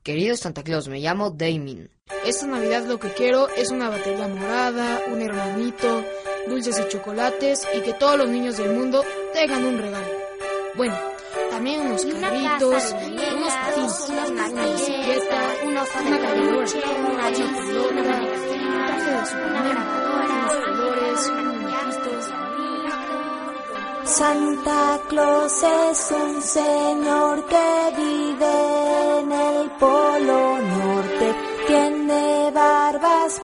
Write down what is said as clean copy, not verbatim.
Querido Santa Claus, me llamo Damien. Esta Navidad lo que quiero es una batería morada, un hermanito, dulces y chocolates y que todos los niños del mundo tengan un regalo. Bueno, también unos carritos, unos patines, una bicicleta, una cargadora, un traje de Superman, unos colores, un muñequito. Santa Claus es un señor que vive en el Polo Norte. Tiene barbas